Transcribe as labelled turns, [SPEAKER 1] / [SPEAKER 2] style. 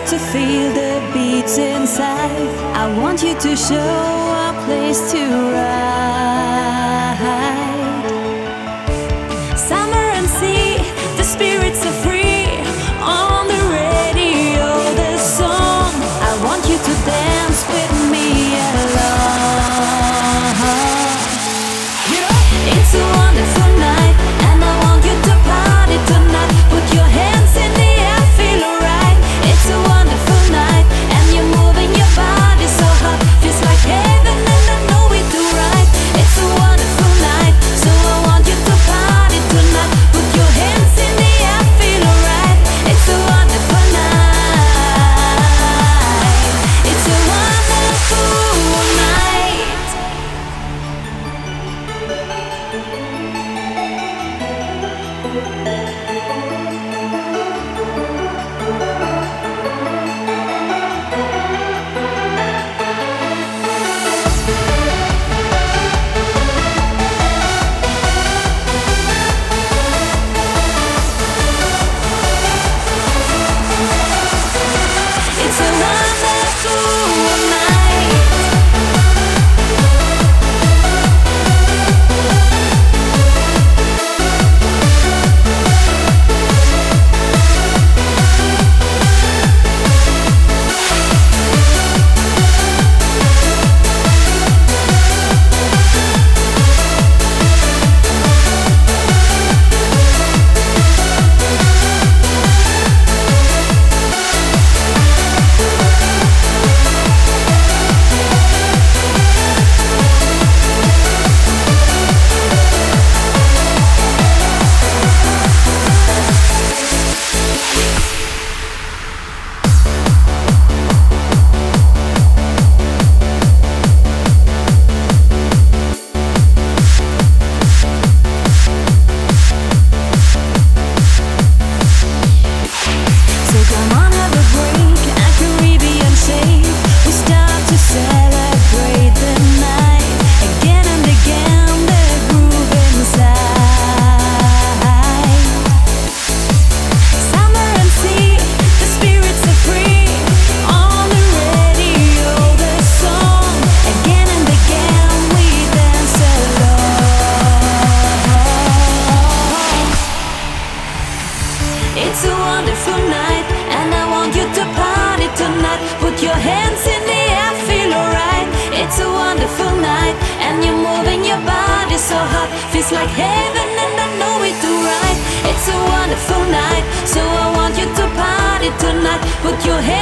[SPEAKER 1] start to feel the beats inside. I want you to show a place to ride. Summer and sea, the spirits are free. On the radio, the song. I want you to dance with me along. It's a wonderful night, and I want you to party tonight. Put your hands in the air, feel alright. It's a wonderful night, and you're moving your body so hot. Feels like heaven, and I know it too right. It's a wonderful night, so I want you to party tonight. Put your hands in the air, feel alright. It's a wonderful night. It's a wonderful night. It's a wonderful night. So come on, have a break, a Caribbean shake. We start to celebrate the night. Again and again, the groove inside. Summer and sea, the spirits are free. On the radio, the song. Again and again, we dance along. It's a wonderful night, and I want you to party tonight. Put your hands in the air, feel alright. It's a wonderful night, and you're moving your body so hot. Feels like heaven, and I know it too right. It's a wonderful night, so I want you to party tonight. Put your hands